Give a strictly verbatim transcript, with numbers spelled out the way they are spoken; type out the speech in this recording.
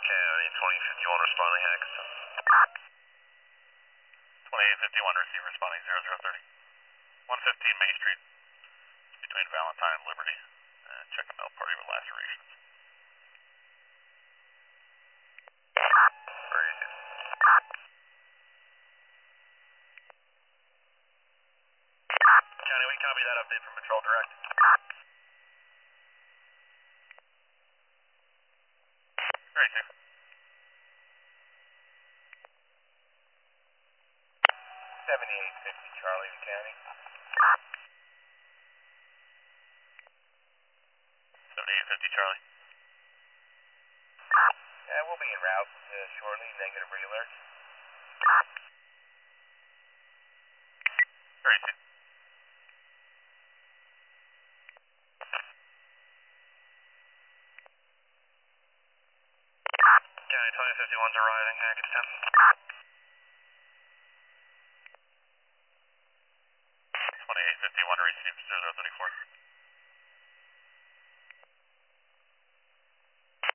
County twenty fifty-one responding Hackettstown. twenty-eight fifty-one, receive responding zero zero thirty. one fifteen Main Street, between Valentine and Liberty. Uh, check a mail party with lacerations. Very easy. County, we copy that update from Patrol Direct. Very safe. seventy-eight fifty Charlie to County. seventy-eight fifty Charlie. Yeah, we'll be en route uh, shortly. Negative re-alert. Very safe. County twenty fifty-one's arriving Hackettstown.